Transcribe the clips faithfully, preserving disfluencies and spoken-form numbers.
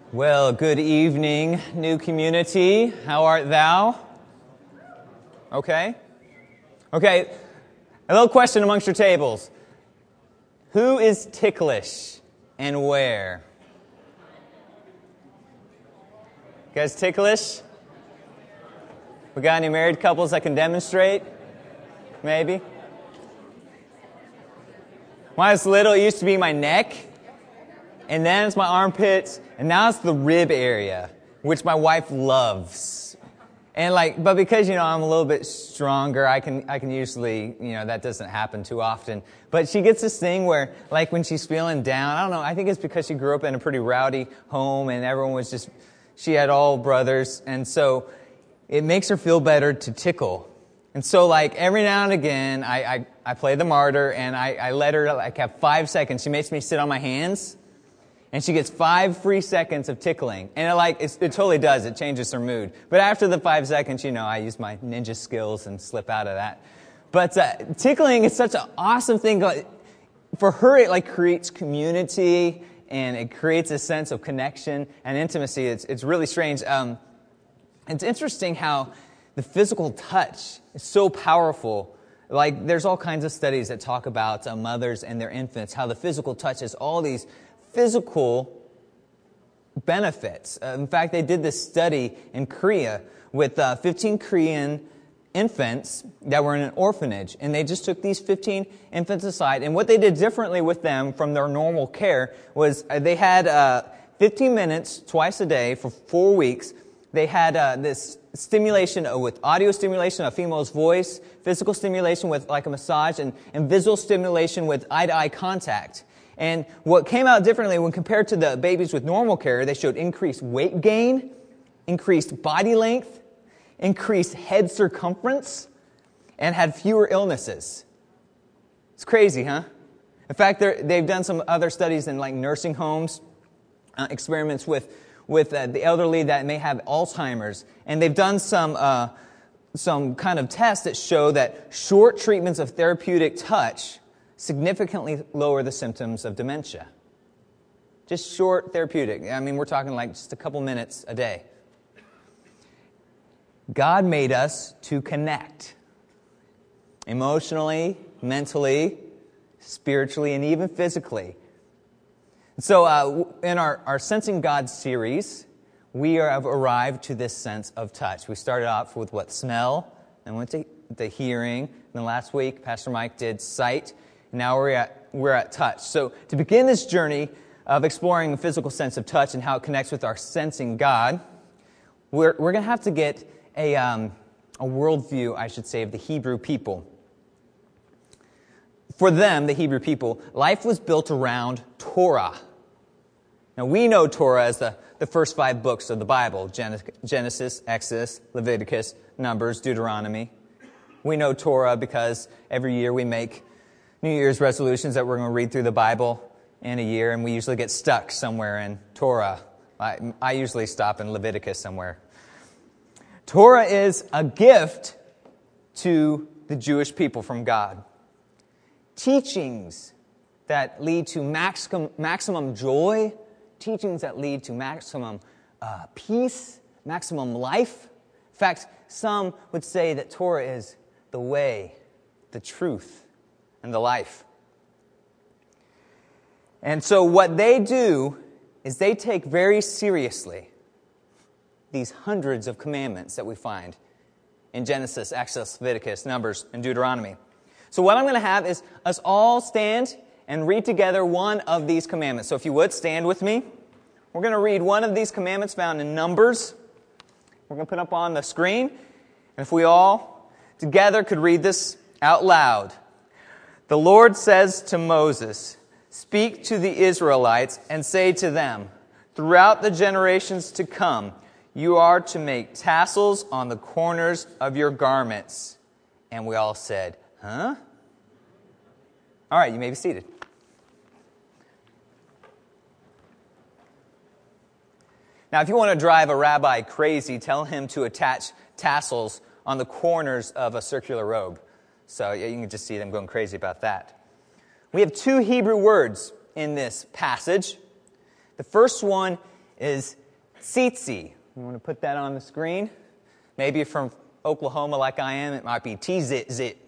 Well, good evening, new community. How art thou? Okay. Okay, a little question amongst your tables. Who is ticklish and where? You guys ticklish? We got any married couples that can demonstrate? Maybe? When I was little, it used to be my neck, and then it's my armpits, and now it's the rib area, which my wife loves. And like, but because, you know, I'm a little bit stronger, I can, I can usually, you know, that doesn't happen too often. But she gets this thing where, like, when she's feeling down, I don't know, I think it's because she grew up in a pretty rowdy home, and everyone was just, she had all brothers, and so it makes her feel better to tickle. And so, like, every now and again, I, I, I play the martyr, and I, I let her, like, have five seconds. She makes me sit on my hands, and she gets five free seconds of tickling. And, it, like, it's, it totally does. It changes her mood. But after the five seconds, you know, I use my ninja skills and slip out of that. But uh, tickling is such an awesome thing. For her, it, like, creates community, and it creates a sense of connection and intimacy. It's, it's really strange. Um, it's interesting how the physical touch is so powerful. Like, there's all kinds of studies that talk about uh, mothers and their infants, how the physical touch has all these physical benefits. Uh, in fact, they did this study in Korea with uh, fifteen Korean infants that were in an orphanage, and they just took these fifteen infants aside, and what they did differently with them from their normal care was uh, they had uh, fifteen minutes twice a day for four weeks. They had uh, this stimulation with audio stimulation, a female's voice, physical stimulation with like a massage, and, and visual stimulation with eye-to-eye contact. And what came out differently when compared to the babies with normal care, they showed increased weight gain, increased body length, increased head circumference, and had fewer illnesses. It's crazy, huh? In fact, they've done some other studies in like nursing homes, uh, experiments with with uh, the elderly that may have Alzheimer's. And they've done some uh, some kind of tests that show that short treatments of therapeutic touch significantly lower the symptoms of dementia. Just short therapeutic. I mean, we're talking like just a couple minutes a day. God made us to connect. Emotionally, mentally, spiritually, and even physically. So uh, in our, our Sensing God series, we have arrived to this sense of touch. We started off with what? Smell, and went to the hearing. And then last week, Pastor Mike did sight. And now we're at, we're at touch. So to begin this journey of exploring the physical sense of touch and how it connects with our sensing God, we're, we're going to have to get a, um, a worldview, I should say, of the Hebrew people. For them, the Hebrew people, life was built around Torah. Now, we know Torah as the, the first five books of the Bible, Genesis, Exodus, Leviticus, Numbers, Deuteronomy. We know Torah because every year we make New Year's resolutions that we're going to read through the Bible in a year, and we usually get stuck somewhere in Torah. I, I usually stop in Leviticus somewhere. Torah is a gift to the Jewish people from God. Teachings that lead to maximum, maximum joy, teachings that lead to maximum uh, peace, maximum life. In fact, some would say that Torah is the way, the truth, and the life. And so what they do is they take very seriously these hundreds of commandments that we find in Genesis, Exodus, Leviticus, Numbers, and Deuteronomy. So what I'm going to have is us all stand and read together one of these commandments. So if you would, stand with me. We're going to read one of these commandments found in Numbers. We're going to put up on the screen. And if we all together could read this out loud. The Lord says to Moses, "Speak to the Israelites and say to them, throughout the generations to come, you are to make tassels on the corners of your garments." And we all said, "Huh?" All right, you may be seated. Now, if you want to drive a rabbi crazy, tell him to attach tassels on the corners of a circular robe. So you can just see them going crazy about that. We have two Hebrew words in this passage. The first one is tzitzi. You want to put that on the screen? Maybe you're from Oklahoma like I am, it might be T-zit-zit.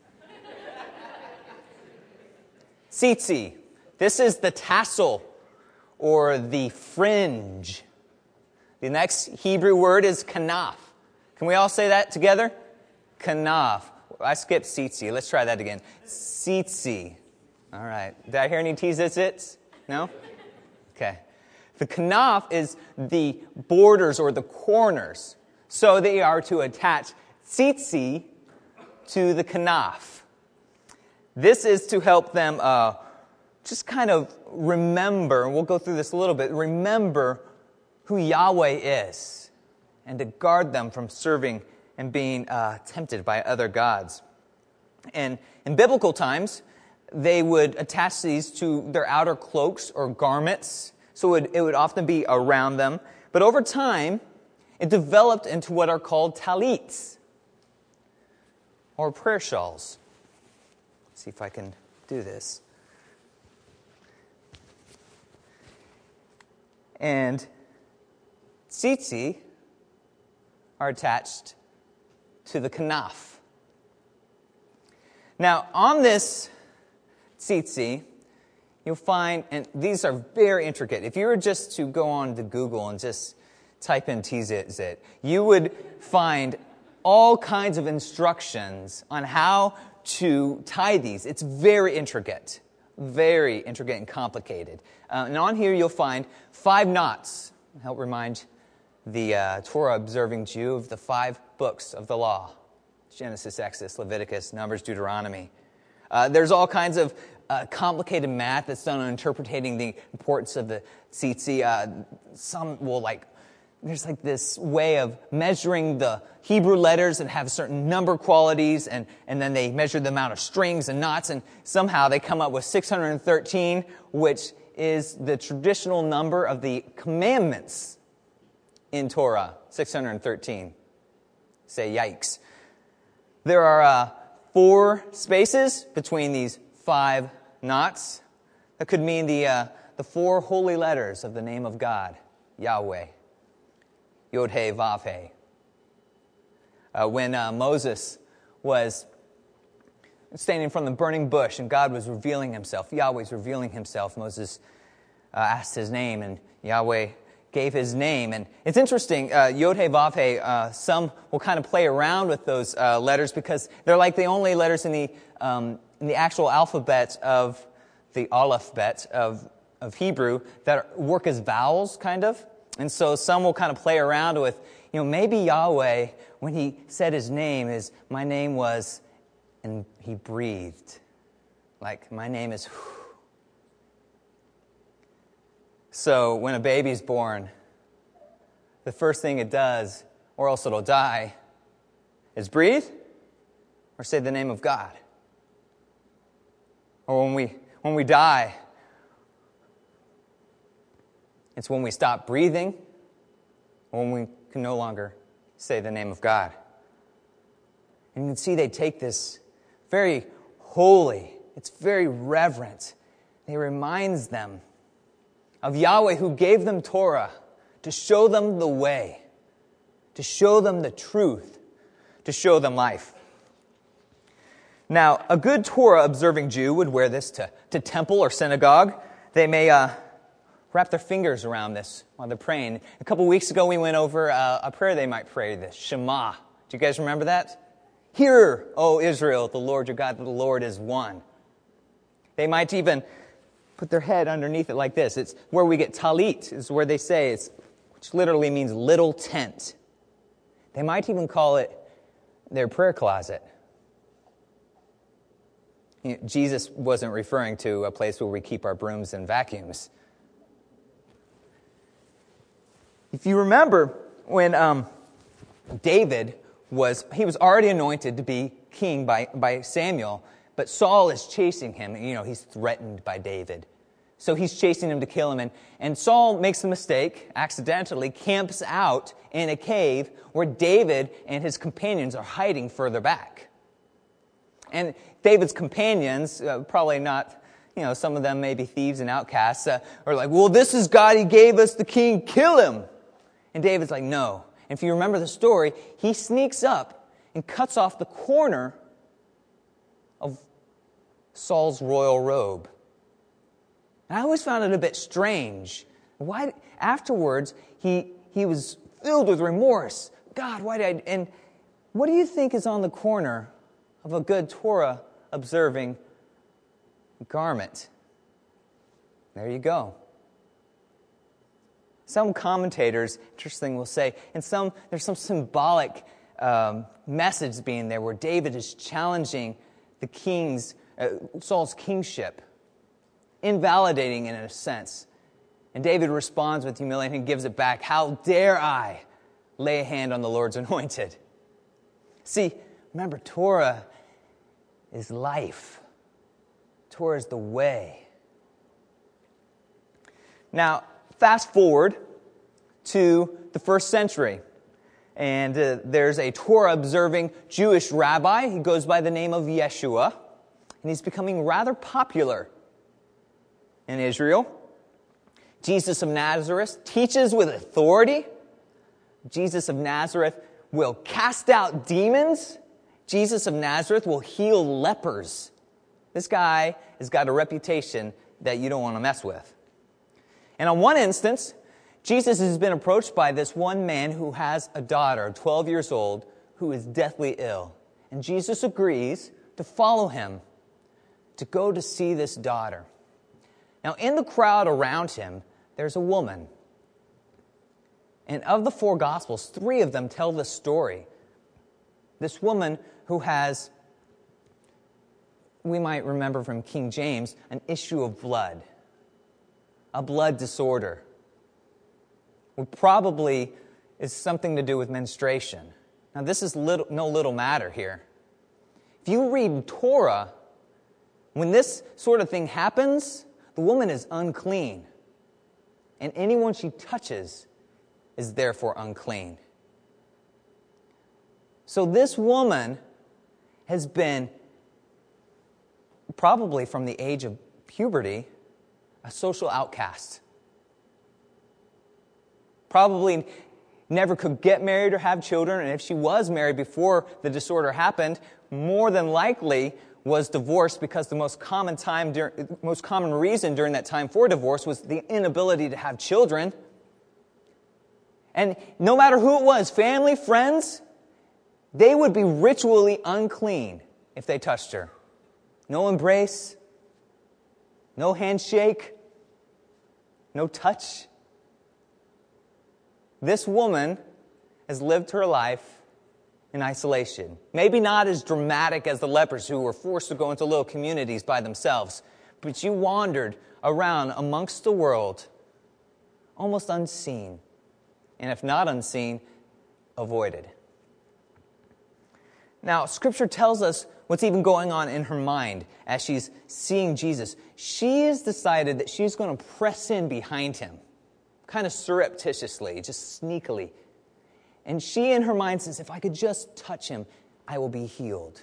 Tzitzi. This is the tassel or the fringe. The next Hebrew word is kanaf. Can we all say that together? Kanaf. I skipped tzitzi. Let's try that again. Tzitzi. All right. Did I hear any T-zit-zits? No? Okay. The kanaf is the borders or the corners. So they are to attach tzitzi to the kanaf. This is to help them uh, just kind of remember, and we'll go through this a little bit, remember who Yahweh is and to guard them from serving and being uh, tempted by other gods. And in biblical times, they would attach these to their outer cloaks or garments, so it would, it would often be around them. But over time, it developed into what are called talits, or prayer shawls. Let's see if I can do this. And tzitzi are attached to the kanaf. Now, on this tzitzi, you'll find, and these are very intricate. If you were just to go on to Google and just type in T-zit-zit, you would find all kinds of instructions on how to tie these. It's very intricate, very intricate and complicated. Uh, and on here you'll find five knots. Help remind the uh, Torah-observing Jew of the five books of the law. Genesis, Exodus, Leviticus, Numbers, Deuteronomy. Uh, there's all kinds of uh, complicated math that's done on interpreting the importance of the tzitzi. Uh, some will like, there's like this way of measuring the Hebrew letters that have certain number qualities, and, and then they measure the amount of strings and knots, and somehow they come up with six hundred thirteen, which is the traditional number of the commandments in Torah, six hundred thirteen. Say yikes. There are uh, four spaces between these five knots. That could mean the uh, the four holy letters of the name of God, Yahweh. Yod-He, Vav-He. Uh, when uh, Moses was standing from the burning bush and God was revealing himself, Yahweh was revealing himself, Moses uh, asked his name and Yahweh gave his name. And it's interesting, uh, Yod-He, Vav-He, uh, some will kind of play around with those uh, letters because they're like the only letters in the um, in the actual alphabet of the Aleph-bet of, of Hebrew that work as vowels, kind of. And so some will kind of play around with, you know, maybe Yahweh, when he said his name, is my name was, and he breathed. Like, my name is, whew. So when a baby's born, the first thing it does, or else it'll die, is breathe or say the name of God. Or when we when we die, it's when we stop breathing, or when we can no longer say the name of God. And you can see they take this very holy, it's very reverent. It reminds them of Yahweh who gave them Torah to show them the way, to show them the truth, to show them life. Now, a good Torah-observing Jew would wear this to, to temple or synagogue. They may uh, wrap their fingers around this while they're praying. A couple weeks ago, we went over uh, a prayer they might pray, this Shema. Do you guys remember that? Hear, O Israel, the Lord your God, the Lord is one. They might even put their head underneath it like this. It's where we get talit, is where they say, it's, which literally means little tent. They might even call it their prayer closet. You know, Jesus wasn't referring to a place where we keep our brooms and vacuums. If you remember, when um, David was, he was already anointed to be king by, by Samuel, but Saul is chasing him. You know, he's threatened by David. So he's chasing him to kill him. And, and Saul makes the mistake, accidentally, camps out in a cave where David and his companions are hiding further back. And David's companions, uh, probably not, you know, some of them may be thieves and outcasts, uh, are like, well, this is God, he gave us the king, kill him. And David's like, no. And if you remember the story, he sneaks up and cuts off the corner of Saul's royal robe. And I always found it a bit strange. Why, afterwards, he he was filled with remorse. God, why did I... And what do you think is on the corner of a good Torah-observing garment? There you go. Some commentators, interesting, will say, and some there's some symbolic um, message being there where David is challenging the king's, uh, Saul's kingship, invalidating it in a sense. And David responds with humility and gives it back. How dare I lay a hand on the Lord's anointed? See, remember, Torah is life. Torah is the way. Now, fast forward to the first century. And uh, there's a Torah-observing Jewish rabbi. He goes by the name of Yeshua. And he's becoming rather popular in Israel. Jesus of Nazareth teaches with authority. Jesus of Nazareth will cast out demons. Jesus of Nazareth will heal lepers. This guy has got a reputation that you don't want to mess with. And on one instance, Jesus has been approached by this one man who has a daughter, twelve years old, who is deathly ill. And Jesus agrees to follow him, to go to see this daughter. Now, in the crowd around him, there's a woman. And of the four Gospels, three of them tell this story. This woman who has, we might remember from King James, an issue of blood, a blood disorder. It probably is something to do with menstruation. Now, this is little, no little matter here. If you read Torah, when this sort of thing happens, the woman is unclean. And anyone she touches is therefore unclean. So this woman has been, probably from the age of puberty, a social outcast. Probably never could get married or have children, and if she was married before the disorder happened, more than likely was divorced because the most common time, most common reason during that time for divorce was the inability to have children. And no matter who it was, family, friends, they would be ritually unclean if they touched her. No embrace, no handshake, no touch. This woman has lived her life in isolation. Maybe not as dramatic as the lepers who were forced to go into little communities by themselves, but she wandered around amongst the world, almost unseen, and if not unseen, avoided. Now, Scripture tells us what's even going on in her mind as she's seeing Jesus. She has decided that she's going to press in behind him, kind of surreptitiously, just sneakily. And she in her mind says, if I could just touch him, I will be healed.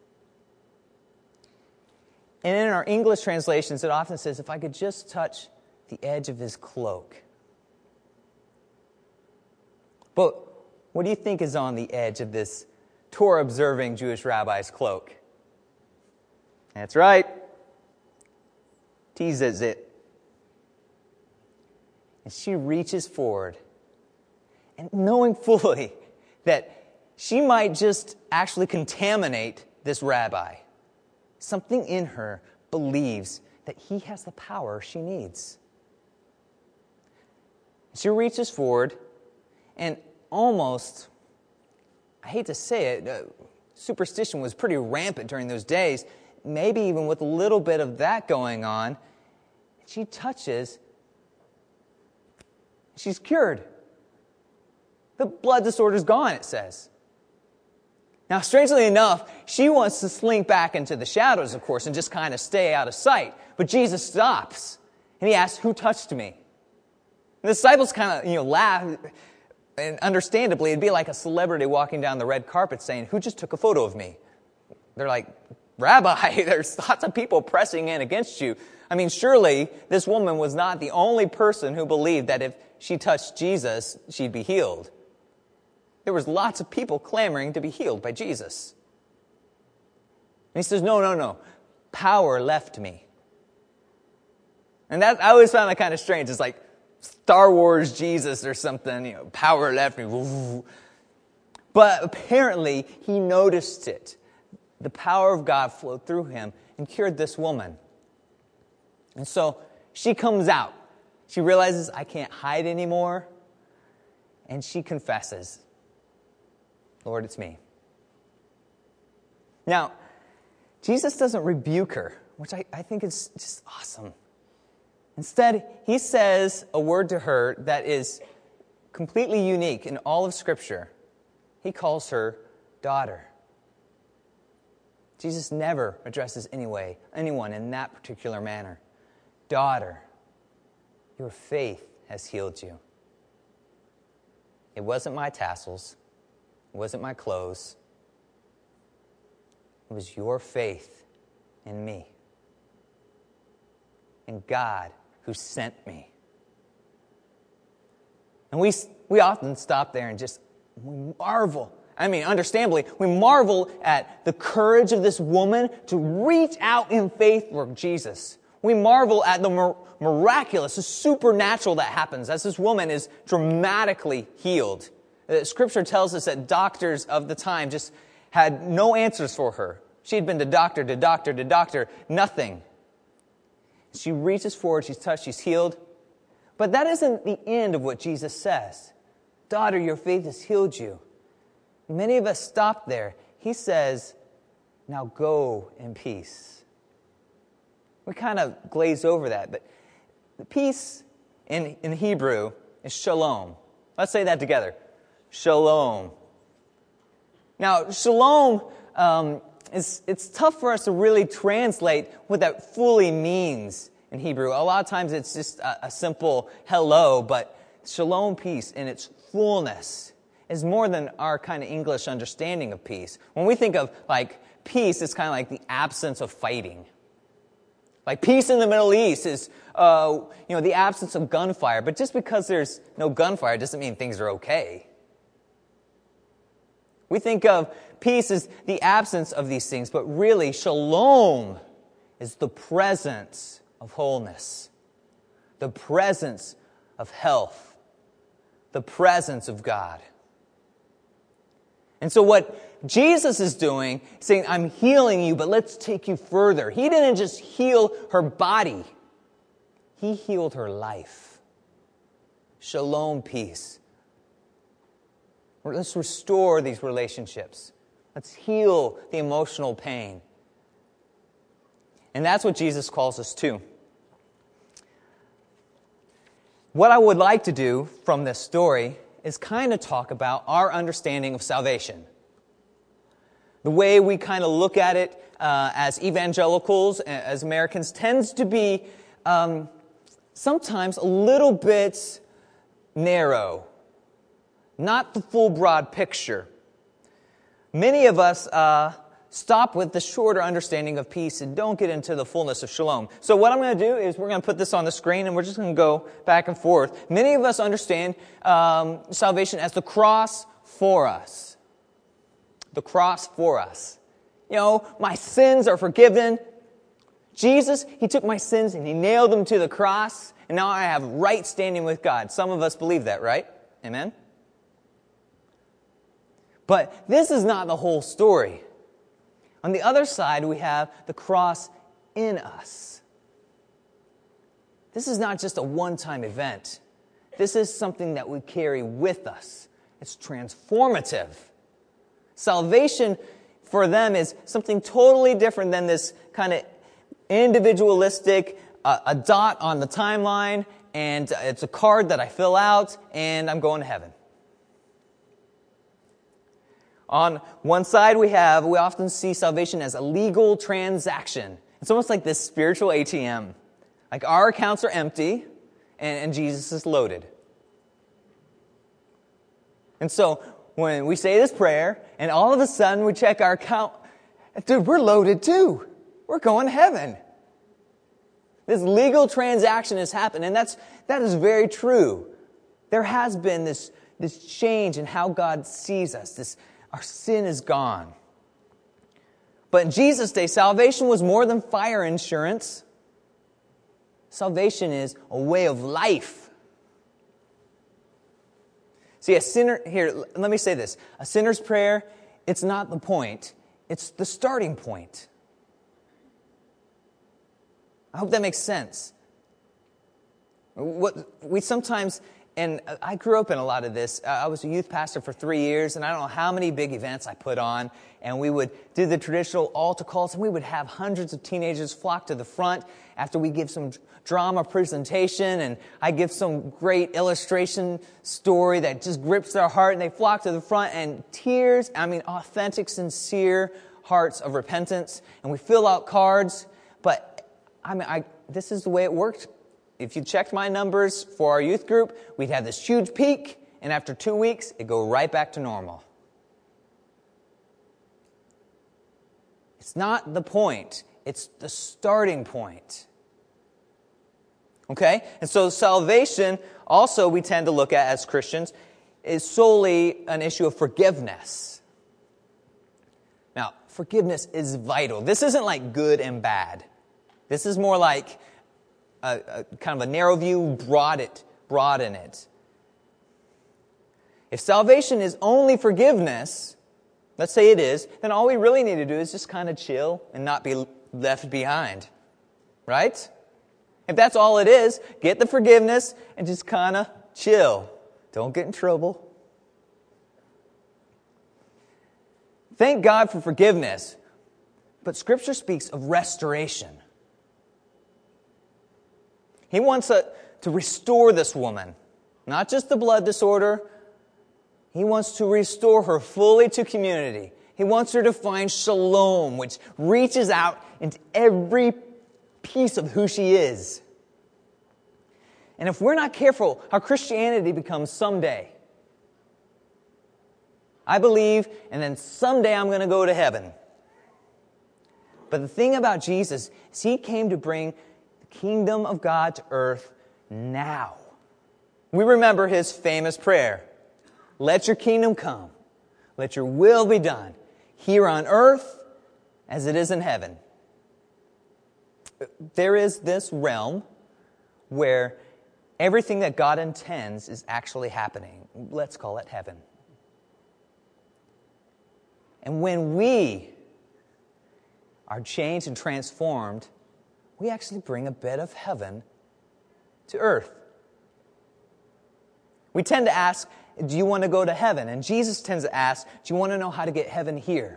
And in our English translations, it often says, if I could just touch the edge of his cloak. But what do you think is on the edge of this Torah-observing Jewish rabbi's cloak? That's right. Teases it. And she reaches forward, and knowing fully that she might just actually contaminate this rabbi, something in her believes that he has the power she needs. She reaches forward, and almost, I hate to say it, uh, superstition was pretty rampant during those days, maybe even with a little bit of that going on. She touches, she's cured. The blood disorder's gone, it says. Now, strangely enough, she wants to slink back into the shadows, of course, and just kind of stay out of sight. But Jesus stops, and he asks, who touched me? And the disciples kind of, you know, laugh. And understandably, it'd be like a celebrity walking down the red carpet saying, who just took a photo of me? They're like, Rabbi, there's lots of people pressing in against you. I mean, surely this woman was not the only person who believed that if she touched Jesus, she'd be healed. There was lots of people clamoring to be healed by Jesus. And he says, no, no, no. Power left me. And that, I always found that kind of strange. It's like Star Wars Jesus or something, you know, power left me. But apparently, he noticed it. The power of God flowed through him and cured this woman. And so she comes out. She realizes, I can't hide anymore. And she confesses, Lord, it's me. Now, Jesus doesn't rebuke her, which I, I think is just awesome. Instead, he says a word to her that is completely unique in all of Scripture. He calls her daughter. Jesus never addresses anyway, anyone in that particular manner. Daughter, your faith has healed you. It wasn't my tassels. It wasn't my clothes. It was your faith in me. And God who sent me. And we, we often stop there and just we marvel. I mean, understandably, we marvel at the courage of this woman to reach out in faith for Jesus. We marvel at the mir- miraculous, the supernatural that happens as this woman is dramatically healed. Uh, Scripture tells us that doctors of the time just had no answers for her. She had been to doctor, to doctor, to doctor, nothing. She reaches forward, she's touched, she's healed. But that isn't the end of what Jesus says. Daughter, your faith has healed you. Many of us stop there. He says, now go in peace. We kind of glaze over that, but the peace in, in Hebrew is shalom. Let's say that together. Shalom. Now, shalom, um, is, it's tough for us to really translate what that fully means in Hebrew. A lot of times it's just a, a simple hello, but shalom, peace, in its fullness is more than our kind of English understanding of peace. When we think of, like, peace, it's kind of like the absence of fighting. Like, peace in the Middle East is, uh, you know, the absence of gunfire. But just because there's no gunfire doesn't mean things are okay. We think of peace as the absence of these things, but really, shalom is the presence of wholeness, the presence of health, the presence of God. And so what Jesus is doing, saying, I'm healing you, but let's take you further. He didn't just heal her body. He healed her life. Shalom, peace. Let's restore these relationships. Let's heal the emotional pain. And that's what Jesus calls us to. What I would like to do from this story is kind of talk about our understanding of salvation. The way we kind of look at it uh, as evangelicals, as Americans, tends to be um, sometimes a little bit narrow. Not the full broad picture. Many of us uh, stop with the shorter understanding of peace and don't get into the fullness of shalom. So what I'm going to do is we're going to put this on the screen and we're just going to go back and forth. Many of us understand um, salvation as the cross for us. The cross for us. You know, my sins are forgiven. Jesus, He took my sins and He nailed them to the cross, and now I have right standing with God. Some of us believe that, right? Amen? But this is not the whole story. On the other side, we have the cross in us. This is not just a one-time event. This is something that we carry with us. It's transformative. Salvation for them is something totally different than this kind of individualistic, uh, a dot on the timeline, and it's a card that I fill out, and I'm going to heaven. On one side we have, we often see salvation as a legal transaction. It's almost like this spiritual A T M. Like our accounts are empty and, and Jesus is loaded. And so when we say this prayer and all of a sudden we check our account, dude, we're loaded too. We're going to heaven. This legal transaction has happened, and that's that is very true. There has been this, this change in how God sees us. This, our sin is gone. But in Jesus' day, salvation was more than fire insurance. Salvation is a way of life. See, a sinner, here, let me say this. A sinner's prayer, it's not the point. It's the starting point. I hope that makes sense. What we sometimes, and I grew up in a lot of this. I was a youth pastor for three years, and I don't know how many big events I put on. And we would do the traditional altar calls, and we would have hundreds of teenagers flock to the front after we give some drama presentation, and I give some great illustration story that just grips their heart, and they flock to the front, and tears, I mean authentic, sincere hearts of repentance, and we fill out cards. But I mean, I, this is the way it worked. If you checked my numbers for our youth group, we'd have this huge peak, and after two weeks, it'd go right back to normal. It's not the point. It's the starting point. Okay? And so salvation, also we tend to look at as Christians, is solely an issue of forgiveness. Now, forgiveness is vital. This isn't like good and bad. This is more like a, a kind of a narrow view, broad it, broaden it. If salvation is only forgiveness, let's say it is, then all we really need to do is just kind of chill and not be left behind. Right? If that's all it is, get the forgiveness and just kind of chill. Don't get in trouble. Thank God for forgiveness. But Scripture speaks of restoration. He wants a, to restore this woman. Not just the blood disorder. He wants to restore her fully to community. He wants her to find shalom, which reaches out into every piece of who she is. And if we're not careful, our Christianity becomes someday. I believe, and then someday I'm going to go to heaven. But the thing about Jesus is He came to bring the kingdom of God to earth now. We remember His famous prayer. Let your kingdom come. Let your will be done here on earth as it is in heaven. There is this realm where everything that God intends is actually happening. Let's call it heaven. And when we are changed and transformed, we actually bring a bit of heaven to earth. We tend to ask, do you want to go to heaven? And Jesus tends to ask, do you want to know how to get heaven here?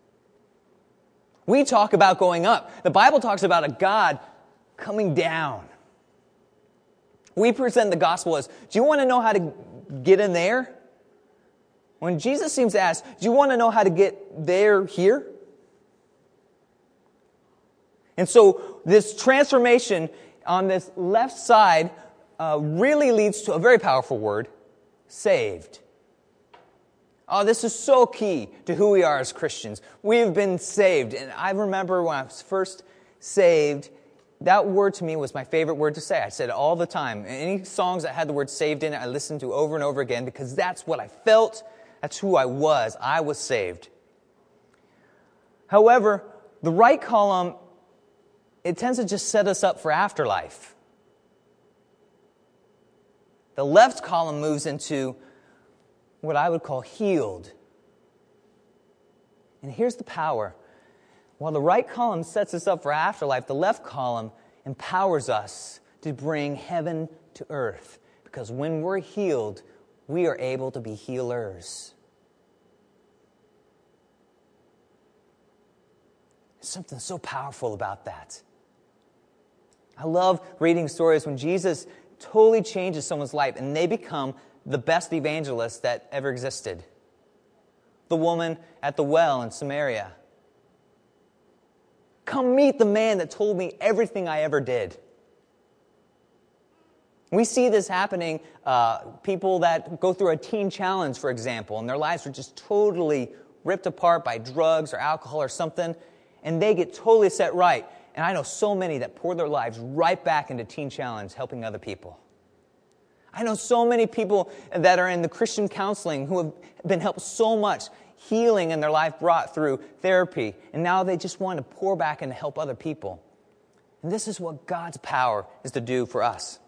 We talk about going up. The Bible talks about a God coming down. We present the gospel as, do you want to know how to get in there? When Jesus seems to ask, do you want to know how to get there here? And so this transformation on this left side uh, really leads to a very powerful word, saved. Oh, this is so key to who we are as Christians. We've been saved. And I remember when I was first saved, that word to me was my favorite word to say. I said it all the time. Any songs that had the word saved in it, I listened to over and over again because that's what I felt. That's who I was. I was saved. However, the right column, it tends to just set us up for afterlife. The left column moves into what I would call healed. And here's the power. While the right column sets us up for afterlife, the left column empowers us to bring heaven to earth. Because when we're healed, we are able to be healers. There's something so powerful about that. I love reading stories when Jesus totally changes someone's life and they become the best evangelist that ever existed. The woman at the well in Samaria. Come meet the man that told me everything I ever did. We see this happening, uh, people that go through a teen challenge, for example, and their lives are just totally ripped apart by drugs or alcohol or something, and they get totally set right. And I know so many that pour their lives right back into Teen Challenge, helping other people. I know so many people that are in the Christian counseling who have been helped so much, healing in their life brought through therapy, and now they just want to pour back and help other people. And this is what God's power is to do for us.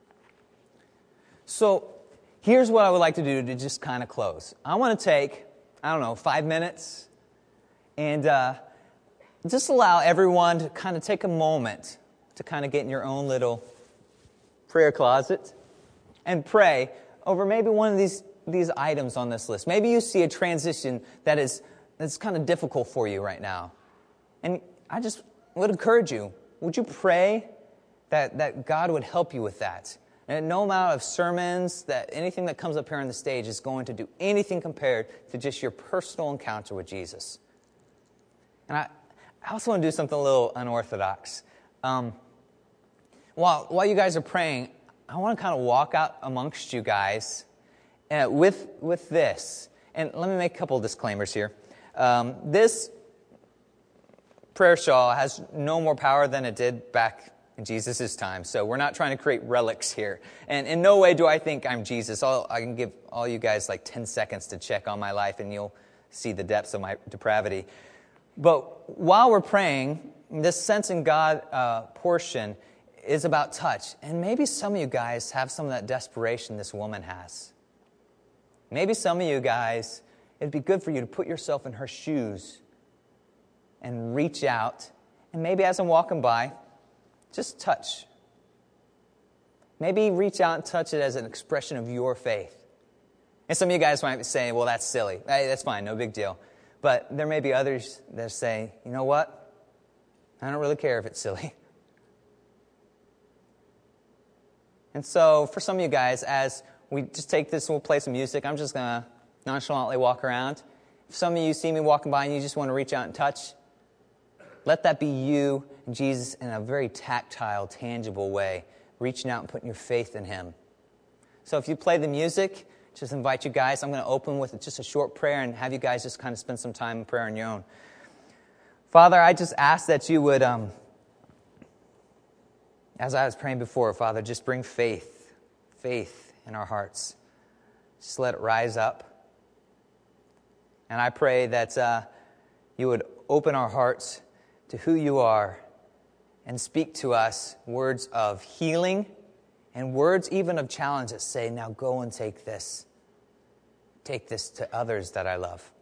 So here's what I would like to do to just kind of close. I want to take, I don't know, five minutes and uh, just allow everyone to kind of take a moment to kind of get in your own little prayer closet and pray over maybe one of these, these items on this list. Maybe you see a transition that is that's kind of difficult for you right now. And I just would encourage you, would you pray that, that God would help you with that? And no amount of sermons, that anything that comes up here on the stage is going to do anything compared to just your personal encounter with Jesus. And I, I also want to do something a little unorthodox. Um, while, while you guys are praying, I want to kind of walk out amongst you guys uh, with, with this. And let me make a couple of disclaimers here. Um, this prayer shawl has no more power than it did back in Jesus' time. So we're not trying to create relics here. And in no way do I think I'm Jesus. I'll, I can give all you guys like ten seconds to check on my life and you'll see the depths of my depravity. But while we're praying, this sensing God uh, portion is about touch. And maybe some of you guys have some of that desperation this woman has. Maybe some of you guys, it'd be good for you to put yourself in her shoes and reach out. And maybe as I'm walking by, just touch. Maybe reach out and touch it as an expression of your faith. And some of you guys might be saying, well, that's silly. Hey, that's fine, no big deal. But there may be others that say, you know what? I don't really care if it's silly. And so for some of you guys, as we just take this and we'll play some music, I'm just going to nonchalantly walk around. If some of you see me walking by and you just want to reach out and touch, let that be you and Jesus in a very tactile, tangible way, reaching out and putting your faith in Him. So if you play the music, just invite you guys. I'm going to open with just a short prayer and have you guys just kind of spend some time in prayer on your own. Father, I just ask that you would, um, as I was praying before, Father, just bring faith, faith in our hearts. Just let it rise up. And I pray that uh, you would open our hearts to who you are and speak to us words of healing and words even of challenge that say, now go and take this. Take this to others that I love.